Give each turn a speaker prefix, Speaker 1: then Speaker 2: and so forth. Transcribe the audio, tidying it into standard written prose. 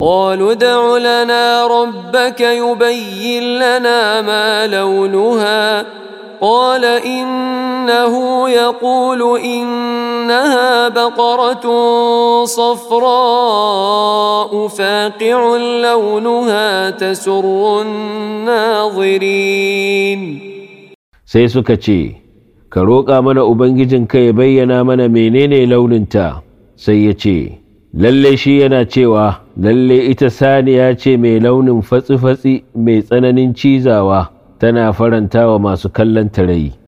Speaker 1: قالوا ادع لنا ربك يبين لنا ما لونها قال إنه يقول إنها بقرة صفراء فاقع لونها تسر الناظرين.
Speaker 2: sai suka ce ka roƙa mana ubangijinka ya bayyana mana menene launinta. Sai ya ce lalle shi yana cewa lalle ita saniya ce mai launin fatsi-fatsi mai tsananin cizawa tana faranta wa masu kallon rai.